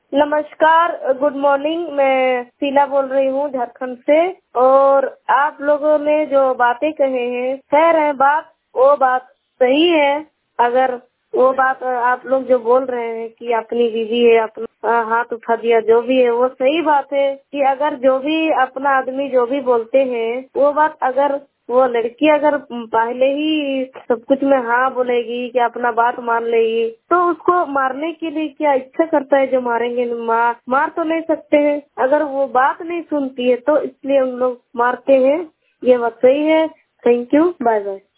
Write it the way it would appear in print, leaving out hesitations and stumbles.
नमस्कार, good morning. मैं शीला बोल रही हूँ झारखंड से। और आप लोगों ने जो बातें कहे हैं, कह रहे हैं बात, वो बात सही है। अगर वो बात आप लोग जो बोल रहे हैं कि अपनी बीवी है, अपना हाथ उठा दिया, जो भी है वो सही बात है कि अगर जो भी अपना आदमी जो भी बोलते हैं, वो बात अगर वो लड़की अगर पहले ही सब कुछ में हाँ बोलेगी कि अपना बात मान लेगी, तो उसको मारने के लिए क्या इच्छा करता है जो मारेंगे? मार तो नहीं सकते हैं। अगर वो बात नहीं सुनती है तो इसलिए हम लोग मारते हैं। ये बात सही है। Thank you, bye bye.